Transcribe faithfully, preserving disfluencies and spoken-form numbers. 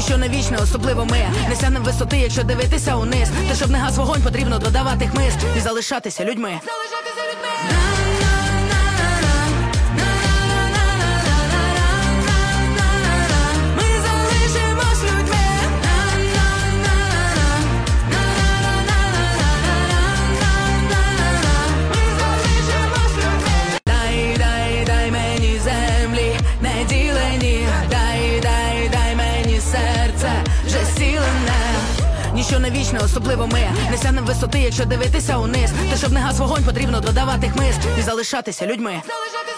Ніщо не вічне, особливо ми не сягнем висоти, якщо дивитися униз. Та щоб не гас вогонь, потрібно додавати хмиз і залишатися людьми. Залишатися людьми. Ніщо не вічне, особливо ми не сягнем висоти, якщо дивитися униз. Та щоб не гас вогонь, потрібно додавати хмиз і залишатися людьми.